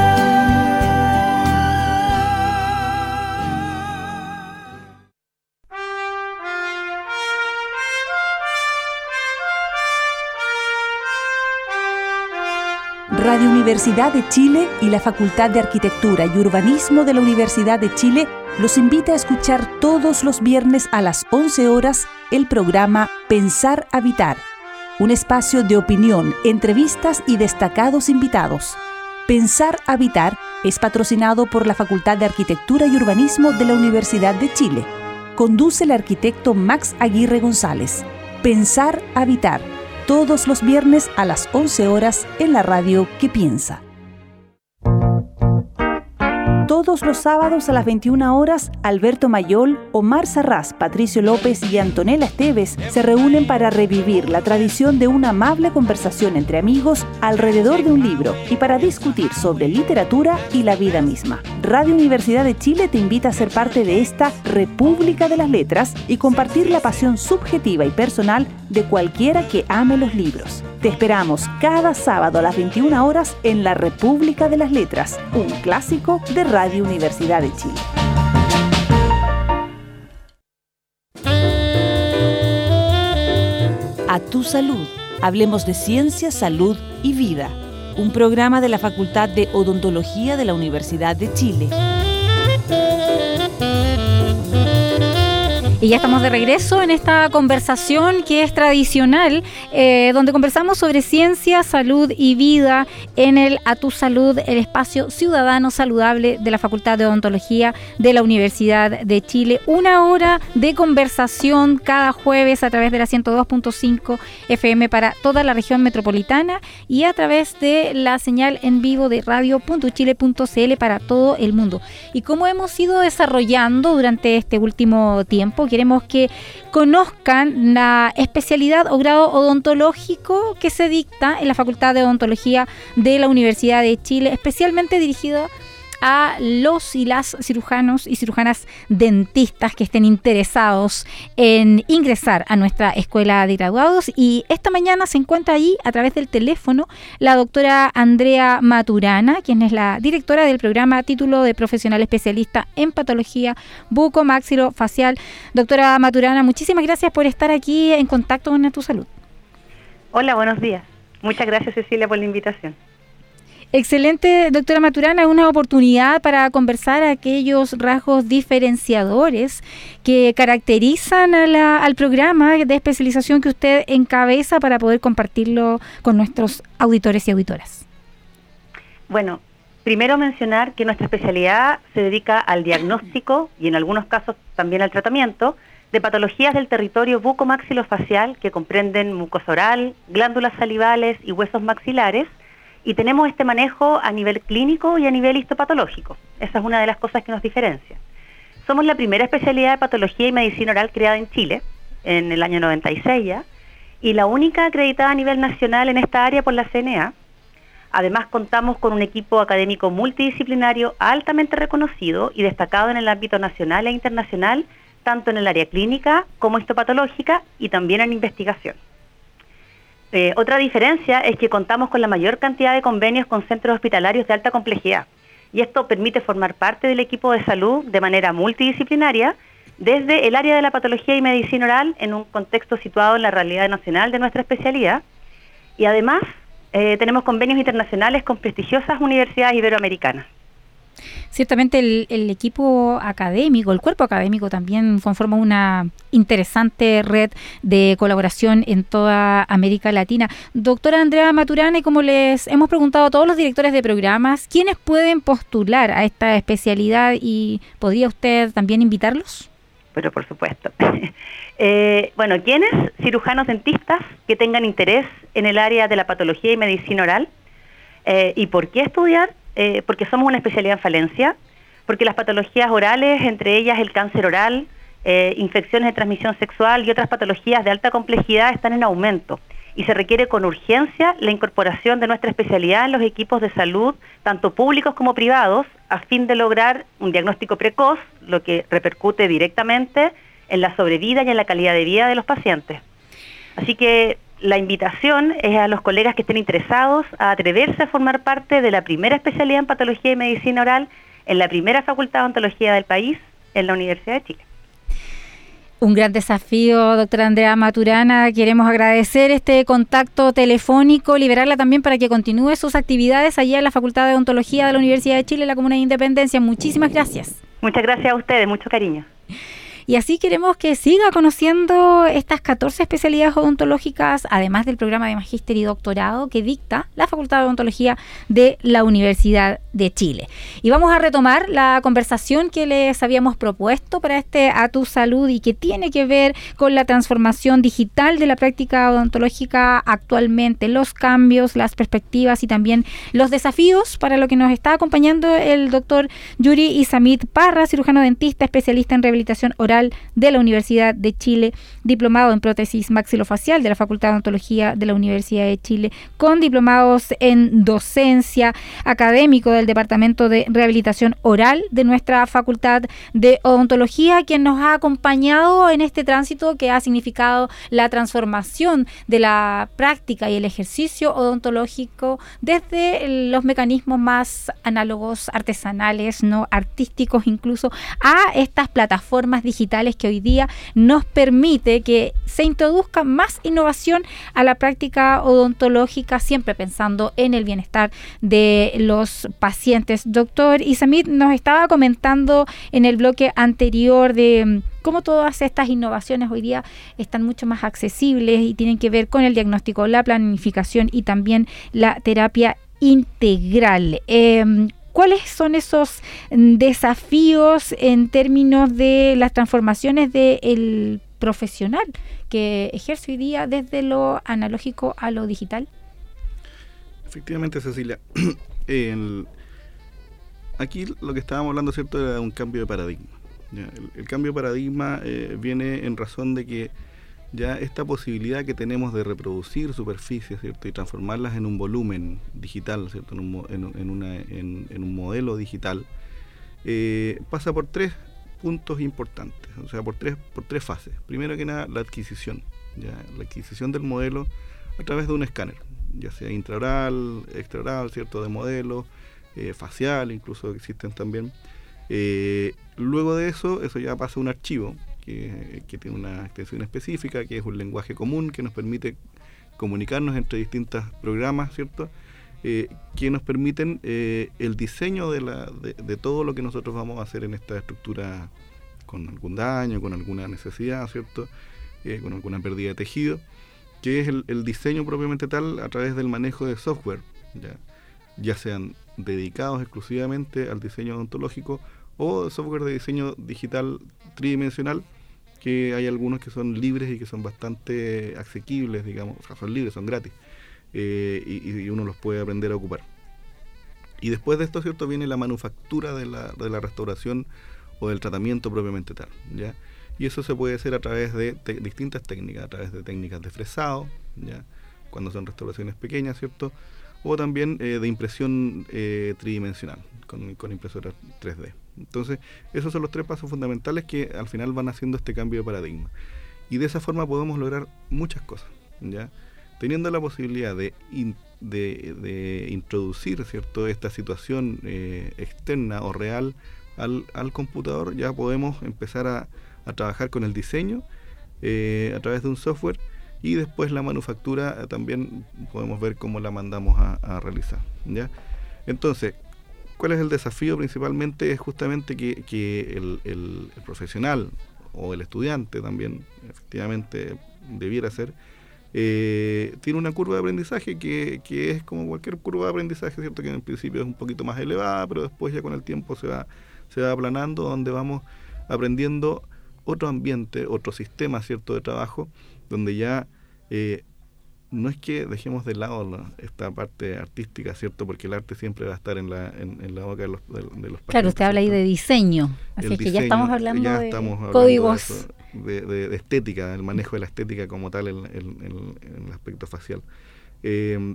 Radio Universidad de Chile y la Facultad de Arquitectura y Urbanismo de la Universidad de Chile los invita a escuchar todos los viernes a las once horas el programa Pensar Habitar, un espacio de opinión, entrevistas y destacados invitados. Pensar Habitar es patrocinado por la Facultad de Arquitectura y Urbanismo de la Universidad de Chile. Conduce el arquitecto Max Aguirre González. Pensar Habitar, todos los viernes a las once horas en la radio que piensa. Todos los sábados a las veintiuna horas, Alberto Mayol, Omar Sarraz, Patricio López y Antonella Esteves se reúnen para revivir la tradición de una amable conversación entre amigos alrededor de un libro y para discutir sobre literatura y la vida misma. Radio Universidad de Chile te invita a ser parte de esta República de las Letras y compartir la pasión subjetiva y personal de cualquiera que ame los libros. Te esperamos cada sábado a las veintiuna horas en la República de las Letras, un clásico de Radio Universidad de Chile. A tu salud. Hablemos de ciencia, salud y vida. Un programa de la Facultad de Odontología de la Universidad de Chile. Y ya estamos de regreso en esta conversación que es tradicional, eh, donde conversamos sobre ciencia, salud y vida en el A Tu Salud, el espacio ciudadano saludable de la Facultad de Odontología de la Universidad de Chile. Una hora de conversación cada jueves a través de la ciento dos punto cinco F M para toda la región metropolitana y a través de la señal en vivo de radio punto u chile punto c l para todo el mundo. Y como hemos ido desarrollando durante este último tiempo, queremos que conozcan la especialidad o grado odontológico que se dicta en la Facultad de Odontología de la Universidad de Chile, especialmente dirigido a los y las cirujanos y cirujanas dentistas que estén interesados en ingresar a nuestra escuela de graduados. Y esta mañana se encuentra ahí a través del teléfono la doctora Andrea Maturana, quien es la directora del programa Título de Profesional Especialista en Patología Bucomaxilofacial. Doctora Maturana, muchísimas gracias por estar aquí en contacto con A Tu Salud. Hola, buenos días. Muchas gracias, Cecilia, por la invitación. Excelente, doctora Maturana, una oportunidad para conversar aquellos rasgos diferenciadores que caracterizan a la, al programa de especialización que usted encabeza para poder compartirlo con nuestros auditores y auditoras. Bueno, primero mencionar que nuestra especialidad se dedica al diagnóstico y en algunos casos también al tratamiento de patologías del territorio bucomaxilofacial que comprenden mucosa oral, glándulas salivales y huesos maxilares, y tenemos este manejo a nivel clínico y a nivel histopatológico. Esa es una de las cosas que nos diferencia. Somos la primera especialidad de patología y medicina oral creada en Chile, en el año noventa y seis ya, y la única acreditada a nivel nacional en esta área por la C N A. Además, contamos con un equipo académico multidisciplinario altamente reconocido y destacado en el ámbito nacional e internacional, tanto en el área clínica como histopatológica y también en investigación. Eh, otra diferencia es que contamos con la mayor cantidad de convenios con centros hospitalarios de alta complejidad, y esto permite formar parte del equipo de salud de manera multidisciplinaria desde el área de la patología y medicina oral en un contexto situado en la realidad nacional de nuestra especialidad, y además eh, tenemos convenios internacionales con prestigiosas universidades iberoamericanas. Ciertamente el, el equipo académico, el cuerpo académico también conforma una interesante red de colaboración en toda América Latina. Doctora Andrea Maturana, y como les hemos preguntado a todos los directores de programas, ¿quiénes pueden postular a esta especialidad y podría usted también invitarlos? Pero por supuesto. eh, bueno, ¿quiénes? Cirujanos dentistas que tengan interés en el área de la patología y medicina oral. Eh, ¿Y por qué estudiar? Eh, porque somos una especialidad en falencia, porque las patologías orales, entre ellas el cáncer oral, eh, infecciones de transmisión sexual y otras patologías de alta complejidad están en aumento y se requiere con urgencia la incorporación de nuestra especialidad en los equipos de salud, tanto públicos como privados, a fin de lograr un diagnóstico precoz, lo que repercute directamente en la sobrevida y en la calidad de vida de los pacientes. Así que la invitación es a los colegas que estén interesados a atreverse a formar parte de la primera especialidad en patología y medicina oral en la primera facultad de odontología del país, en la Universidad de Chile. Un gran desafío, doctora Andrea Maturana. Queremos agradecer este contacto telefónico, liberarla también para que continúe sus actividades allá en la Facultad de Odontología de la Universidad de Chile, en la Comuna de Independencia. Muchísimas gracias. Muchas gracias a ustedes, mucho cariño. Y así queremos que siga conociendo estas catorce especialidades odontológicas, además del programa de magíster y doctorado que dicta la Facultad de Odontología de la Universidad de Chile. Y vamos a retomar la conversación que les habíamos propuesto para este A Tu Salud y que tiene que ver con la transformación digital de la práctica odontológica actualmente, los cambios, las perspectivas y también los desafíos, para lo que nos está acompañando el doctor Yuri Isamit Parra, cirujano dentista, especialista en rehabilitación oral de la Universidad de Chile, diplomado en prótesis maxilofacial de la Facultad de Odontología de la Universidad de Chile, con diplomados en docencia, académico del Departamento de Rehabilitación Oral de nuestra Facultad de Odontología, quien nos ha acompañado en este tránsito que ha significado la transformación de la práctica y el ejercicio odontológico desde los mecanismos más análogos, artesanales, no artísticos incluso, a estas plataformas digitales que hoy día nos permite que se introduzca más innovación a la práctica odontológica, siempre pensando en el bienestar de los pacientes. Doctor Isamit nos estaba comentando en el bloque anterior de cómo todas estas innovaciones hoy día están mucho más accesibles y tienen que ver con el diagnóstico, la planificación y también la terapia integral. Eh, ¿Cuáles son esos desafíos en términos de las transformaciones del profesional que ejerce hoy día desde lo analógico a lo digital? Efectivamente, Cecilia. el, aquí lo que estábamos hablando, ¿cierto?, era un cambio de paradigma. ¿Ya? El, el cambio de paradigma eh, viene en razón de que ya esta posibilidad que tenemos de reproducir superficies, ¿cierto?, y transformarlas en un volumen digital, ¿cierto?, en un, en, en una, en, en un modelo digital, eh, pasa por tres puntos importantes, o sea, por tres, por tres fases. Primero que nada, la adquisición, ¿ya? La adquisición del modelo a través de un escáner, ya sea intraoral, extraoral, ¿cierto?, de modelo, eh, facial, incluso existen también. Eh, luego de eso, eso ya pasa a un archivo, Que, que tiene una extensión específica, que es un lenguaje común que nos permite comunicarnos entre distintos programas, ¿cierto? Eh, que nos permiten eh, el diseño de, la, de, de todo lo que nosotros vamos a hacer en esta estructura con algún daño, con alguna necesidad, ¿cierto? Eh, con alguna pérdida de tejido, que es el, el diseño propiamente tal a través del manejo de software, ya, ya sean dedicados exclusivamente al diseño odontológico o software de diseño digital tridimensional, que hay algunos que son libres y que son bastante asequibles, digamos, o sea, son libres, son gratis, eh, y, y uno los puede aprender a ocupar. Y después de esto, ¿cierto?, viene la manufactura de la, de la restauración o del tratamiento propiamente tal, ¿ya? Y eso se puede hacer a través de te- distintas técnicas, a través de técnicas de fresado, ¿ya?, cuando son restauraciones pequeñas, ¿cierto?, o también eh, de impresión eh, tridimensional, con, con impresoras tres D. Entonces, esos son los tres pasos fundamentales que al final van haciendo este cambio de paradigma. Y de esa forma podemos lograr muchas cosas, ¿ya? Teniendo la posibilidad de, in, de, de introducir, ¿cierto?, esta situación eh, externa o real al, al computador, ya podemos empezar a, a trabajar con el diseño eh, a través de un software, y después la manufactura eh, también podemos ver cómo la mandamos a, a realizar, ¿ya? Entonces, ¿cuál es el desafío? Principalmente es justamente que, que el, el, el profesional o el estudiante también, efectivamente, debiera ser, eh, tiene una curva de aprendizaje que, que es como cualquier curva de aprendizaje, ¿cierto?, que en principio es un poquito más elevada, pero después ya con el tiempo se va, se va aplanando, donde vamos aprendiendo otro ambiente, otro sistema, ¿cierto?, de trabajo, donde ya eh, no es que dejemos de lado la, esta parte artística, ¿cierto?, porque el arte siempre va a estar en la, en, en la boca de los, de, de los pacientes. Claro, usted habla ahí de diseño, así el que diseño, ya estamos hablando ya de estamos hablando códigos. De, eso, de, de, de estética, el manejo de la estética como tal en, en, en, en el aspecto facial. Eh,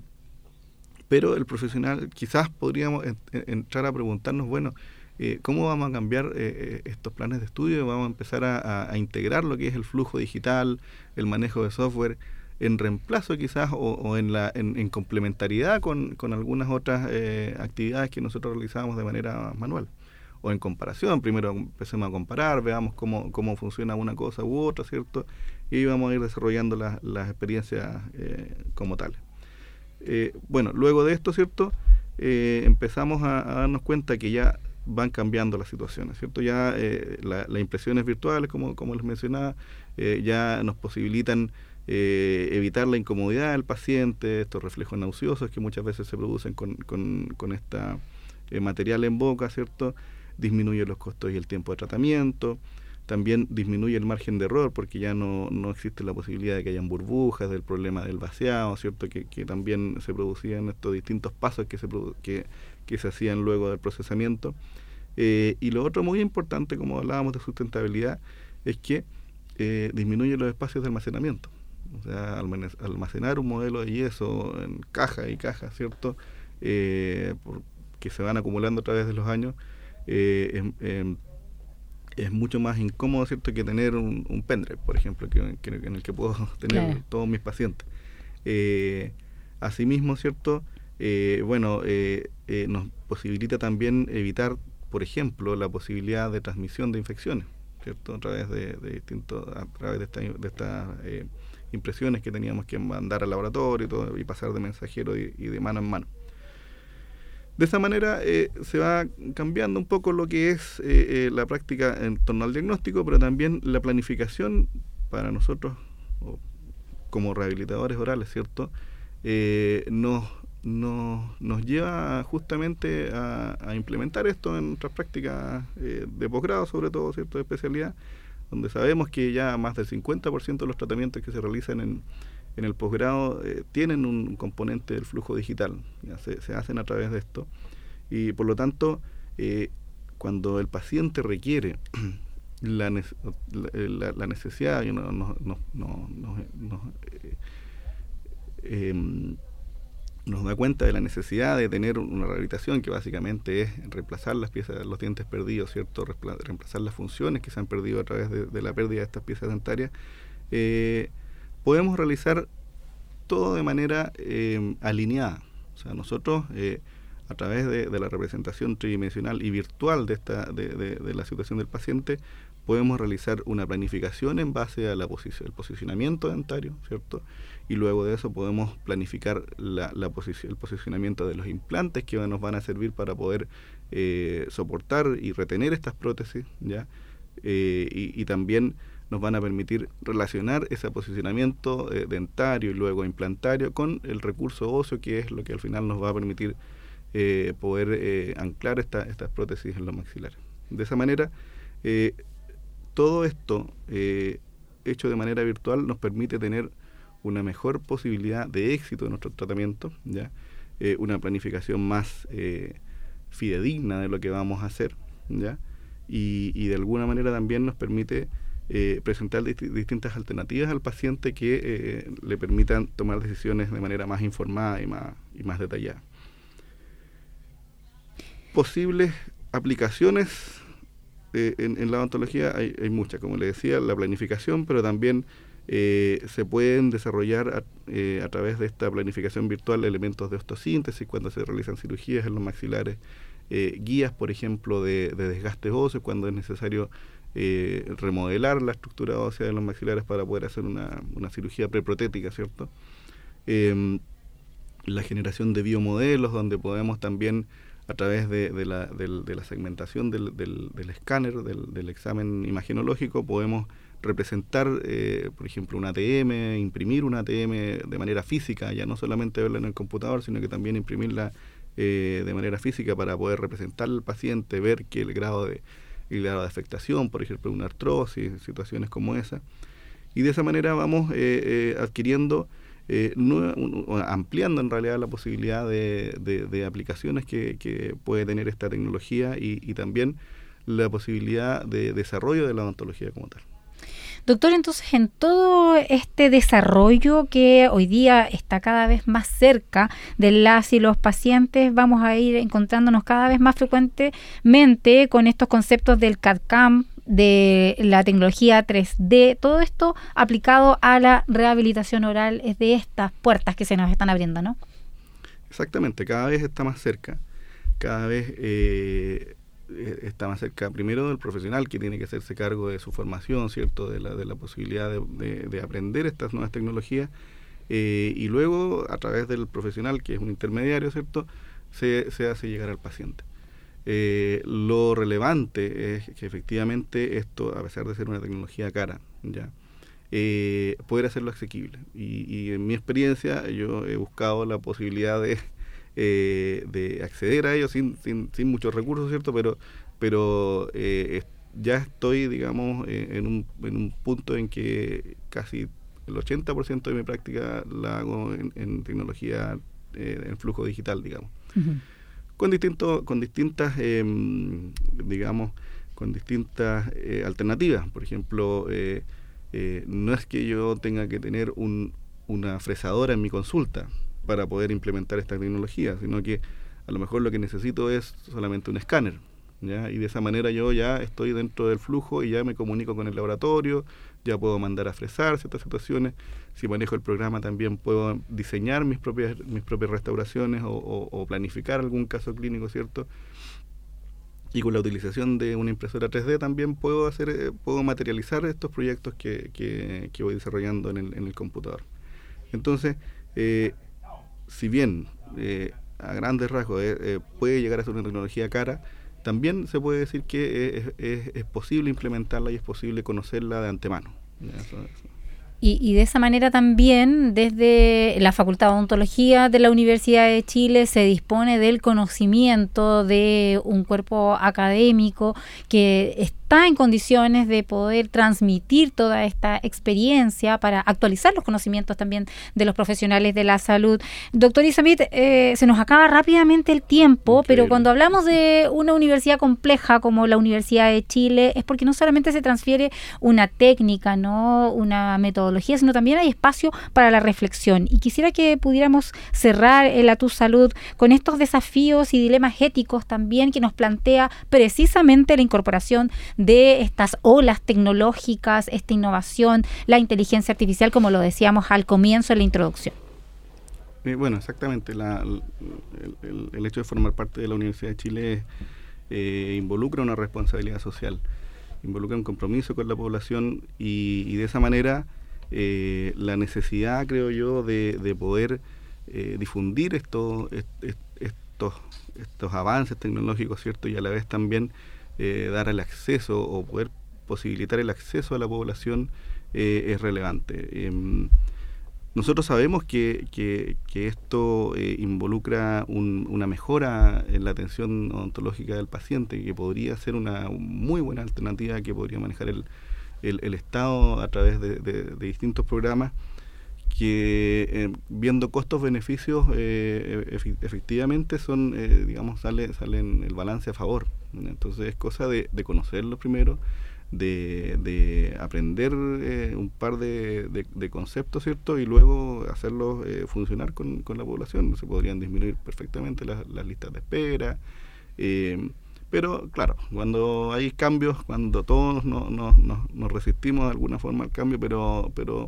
pero el profesional, quizás podríamos en, en, entrar a preguntarnos, bueno, eh, ¿cómo vamos a cambiar eh, estos planes de estudio? Vamos a empezar a, a, a integrar lo que es el flujo digital, el manejo de software, en reemplazo quizás o, o en, la, en, en complementariedad con, con algunas otras eh, actividades que nosotros realizábamos de manera manual, o en comparación. Primero empecemos a comparar, veamos cómo, cómo funciona una cosa u otra, ¿cierto? Y vamos a ir desarrollando la, las experiencias eh, como tales. Eh, bueno, luego de esto, ¿cierto?, eh, empezamos a, a darnos cuenta que ya van cambiando las situaciones, ¿cierto? Ya eh, la, las impresiones virtuales, como, como les mencionaba, eh, ya nos posibilitan eh, evitar la incomodidad del paciente, estos reflejos nauseosos que muchas veces se producen con, con, con esta eh, material en boca, ¿cierto? Disminuye los costos y el tiempo de tratamiento. También disminuye el margen de error, porque ya no, no existe la posibilidad de que hayan burbujas, del problema del vaciado, ¿cierto?, que, que también se producían estos distintos pasos que se, que, que se hacían luego del procesamiento. Eh, y lo otro muy importante, como hablábamos de sustentabilidad, es que eh, disminuye los espacios de almacenamiento. O sea, almacenar un modelo de yeso en caja y caja, ¿cierto?, eh, por, que se van acumulando a través de los años, eh, eh, es mucho más incómodo, ¿cierto?, que tener un, un pendrive, por ejemplo, que, que, en el que puedo tener claro. todos mis pacientes. Eh, asimismo, ¿cierto?, eh, bueno, eh, eh, nos posibilita también evitar, por ejemplo, la posibilidad de transmisión de infecciones, ¿cierto?, a través de, de distintos, a través de estas de esta, eh, impresiones que teníamos que mandar al laboratorio y, todo, y pasar de mensajero y, y de mano en mano. De esa manera eh, se va cambiando un poco lo que es eh, eh, la práctica en torno al diagnóstico, pero también la planificación para nosotros o, como rehabilitadores orales, ¿cierto? Eh, nos, nos, nos lleva justamente a, a implementar esto en nuestras prácticas eh, de posgrado, sobre todo, ¿cierto?, de especialidad, donde sabemos que ya más del cincuenta por ciento de los tratamientos que se realizan en en el posgrado eh, tienen un componente del flujo digital, ya se, se hacen a través de esto, y por lo tanto eh, cuando el paciente requiere la, la, la necesidad, y no, no, no, no, no, no, eh, eh, nos da cuenta de la necesidad de tener una rehabilitación que básicamente es reemplazar las piezas, los dientes perdidos, ¿cierto?, reemplazar las funciones que se han perdido a través de, de la pérdida de estas piezas dentarias, eh, podemos realizar todo de manera eh, alineada. O sea, nosotros eh, a través de, de la representación tridimensional y virtual de esta de, de, de la situación del paciente podemos realizar una planificación en base a la posición, el posicionamiento dentario, ¿cierto? Y luego de eso podemos planificar la, la posición, el posicionamiento de los implantes que nos van a servir para poder eh, soportar y retener estas prótesis, ¿ya? Eh, y, y también nos van a permitir relacionar ese posicionamiento eh, dentario y luego implantario con el recurso óseo, que es lo que al final nos va a permitir eh, poder eh, anclar esta, estas prótesis en los maxilares. De esa manera, eh, todo esto eh, hecho de manera virtual nos permite tener una mejor posibilidad de éxito de nuestro tratamiento, ¿ya? Eh, una planificación más eh, fidedigna de lo que vamos a hacer, ¿ya? Y, y de alguna manera también nos permite Eh, presentar dist- distintas alternativas al paciente que eh, le permitan tomar decisiones de manera más informada y más, y más detallada. Posibles aplicaciones eh, en, en la odontología hay, hay muchas, como le decía, la planificación, pero también eh, se pueden desarrollar a, eh, a través de esta planificación virtual elementos de osteosíntesis cuando se realizan cirugías en los maxilares, eh, guías, por ejemplo, de, de desgastes óseos cuando es necesario Eh, remodelar la estructura ósea de los maxilares para poder hacer una, una cirugía preprotética, ¿cierto? Eh, la generación de biomodelos, donde podemos también, a través de, de, la, de, de la segmentación del, del, del escáner, del, del examen imagenológico, podemos representar, eh, por ejemplo, un A T M, imprimir un A T M de manera física, ya no solamente verla en el computador, sino que también imprimirla eh, de manera física para poder representar al paciente, ver que el grado de el grado de afectación, por ejemplo, una artrosis, situaciones como esa. Y de esa manera vamos eh, eh, adquiriendo, eh, nueva, un, ampliando en realidad la posibilidad de, de, de aplicaciones que, que puede tener esta tecnología y, y también la posibilidad de desarrollo de la odontología como tal. Doctor, entonces en todo este desarrollo que hoy día está cada vez más cerca de las y los pacientes, vamos a ir encontrándonos cada vez más frecuentemente con estos conceptos del C A D/C A M, de la tecnología tres D, todo esto aplicado a la rehabilitación oral, es de estas puertas que se nos están abriendo, ¿no? Exactamente, cada vez está más cerca, cada vez eh, está más cerca primero del profesional que tiene que hacerse cargo de su formación, ¿cierto? De la, de la posibilidad de, de, de aprender estas nuevas tecnologías eh, y luego a través del profesional, que es un intermediario, ¿cierto? Se, se hace llegar al paciente. Eh, lo relevante es que efectivamente esto, a pesar de ser una tecnología cara, ya eh, poder hacerlo asequible. Y, y en mi experiencia yo he buscado la posibilidad de Eh, de acceder a ello sin, sin, sin muchos recursos, ¿cierto? Pero, pero eh, ya estoy, digamos, eh, en, un, en un punto en que casi el ochenta por ciento de mi práctica la hago en, en tecnología, eh, en flujo digital, digamos. Uh-huh. Con, distinto, con distintas, eh, digamos, con distintas eh, alternativas. Por ejemplo, eh, eh, no es que yo tenga que tener un, una fresadora en mi consulta para poder implementar esta tecnología, sino que a lo mejor lo que necesito es solamente un escáner, ¿ya? Y de esa manera yo ya estoy dentro del flujo y ya me comunico con el laboratorio, ya puedo mandar a fresar ciertas situaciones. Si manejo el programa también puedo diseñar mis propias mis propias restauraciones o, o, o planificar algún caso clínico, ¿cierto? Y con la utilización de una impresora tres D también puedo hacer eh, puedo materializar estos proyectos que, que, que voy desarrollando en el, en el computador. Entonces, eh, si bien eh, a grandes rasgos eh, eh, puede llegar a ser una tecnología cara, también se puede decir que es, es, es posible implementarla y es posible conocerla de antemano. Eso, eso. Y, y de esa manera también, desde la Facultad de Odontología de la Universidad de Chile, se dispone del conocimiento de un cuerpo académico que está en condiciones de poder transmitir toda esta experiencia para actualizar los conocimientos también de los profesionales de la salud. Doctor Isamit, eh, se nos acaba rápidamente el tiempo, Increíble. Pero cuando hablamos de una universidad compleja como la Universidad de Chile, es porque no solamente se transfiere una técnica, ¿no? Una metodología, sino también hay espacio para la reflexión. Y quisiera que pudiéramos cerrar el A Tu Salud con estos desafíos y dilemas éticos también que nos plantea precisamente la incorporación de estas olas tecnológicas, esta innovación, la inteligencia artificial, como lo decíamos al comienzo en la introducción. Eh, bueno, exactamente. La, el, el, el hecho de formar parte de la Universidad de Chile eh, involucra una responsabilidad social. involucra un compromiso con la población y, y de esa manera eh, la necesidad, creo yo, de, de poder eh, difundir estos, est, estos, estos avances tecnológicos, ¿cierto? Y a la vez también eh, dar el acceso o poder posibilitar el acceso a la población eh, es relevante. Eh, nosotros sabemos que, que, que esto eh, involucra un, una mejora en la atención odontológica del paciente, que podría ser una muy buena alternativa que podría manejar el, el, el Estado a través de, de, de distintos programas que eh, viendo costos-beneficios eh, efe, efectivamente son, eh, digamos, sale, salen el balance a favor. Entonces es cosa de, de conocerlo primero, de, de aprender eh, un par de, de, de conceptos, ¿cierto? Y luego hacerlos eh, funcionar con, con la población. Se podrían disminuir perfectamente las, las listas de espera. Eh, pero claro, cuando hay cambios, cuando todos no, no, no, nos resistimos de alguna forma al cambio, pero, pero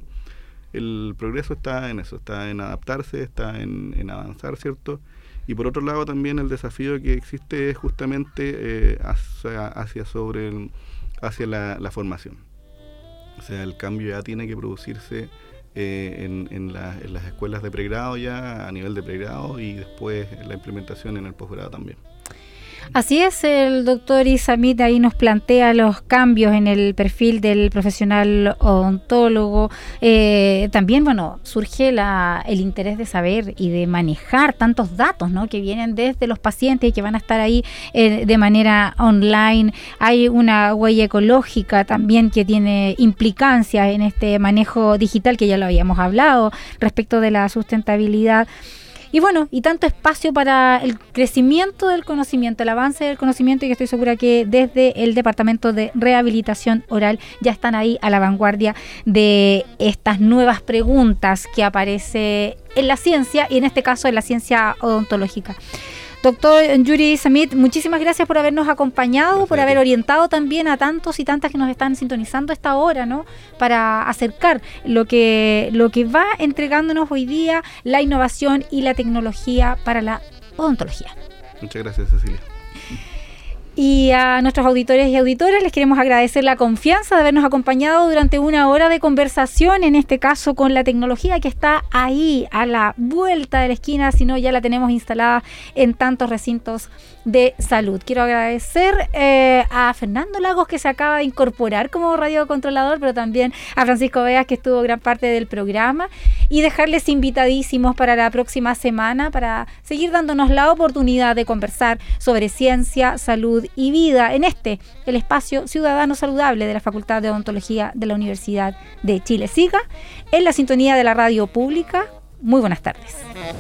el progreso está en eso, está en adaptarse, está en, en avanzar, ¿cierto? Y por otro lado también el desafío que existe es justamente eh, hacia, hacia sobre el, hacia la, la formación. O sea, el cambio ya tiene que producirse eh, en, en, la, en las escuelas de pregrado ya, a nivel de pregrado, y después la implementación en el posgrado también. Así es, el doctor Isamit ahí nos plantea los cambios en el perfil del profesional odontólogo. Eh, también, bueno, surge la, el interés de saber y de manejar tantos datos, ¿no?, que vienen desde los pacientes y que van a estar ahí eh, de manera online. Hay una huella ecológica también que tiene implicancias en este manejo digital, que ya lo habíamos hablado, respecto de la sustentabilidad. Y bueno, y tanto espacio para el crecimiento del conocimiento, el avance del conocimiento, y que estoy segura que desde el Departamento de Rehabilitación Oral ya están ahí a la vanguardia de estas nuevas preguntas que aparece en la ciencia, y en este caso en la ciencia odontológica. Doctor Yuri Isamit, muchísimas gracias por habernos acompañado, gracias, por haber orientado también a tantos y tantas que nos están sintonizando a esta hora, ¿no?, para acercar lo que, lo que va entregándonos hoy día la innovación y la tecnología para la odontología. Muchas gracias, Cecilia. Y a nuestros auditores y auditoras les queremos agradecer la confianza de habernos acompañado durante una hora de conversación, en este caso con la tecnología que está ahí a la vuelta de la esquina, si no ya la tenemos instalada en tantos recintos de salud. Quiero agradecer eh, a Fernando Lagos, que se acaba de incorporar como radiocontrolador, pero también a Francisco Veas, que estuvo gran parte del programa, y dejarles invitadísimos para la próxima semana para seguir dándonos la oportunidad de conversar sobre ciencia, salud y vida en este, el espacio ciudadano saludable de la Facultad de Odontología de la Universidad de Chile. Siga en la sintonía de la radio pública. Muy buenas tardes.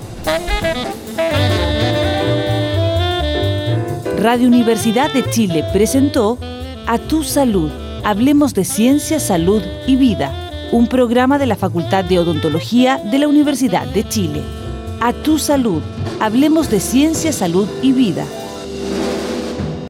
Radio Universidad de Chile presentó A Tu Salud, hablemos de ciencia, salud y vida, un programa de la Facultad de Odontología de la Universidad de Chile. A Tu Salud, hablemos de ciencia, salud y vida.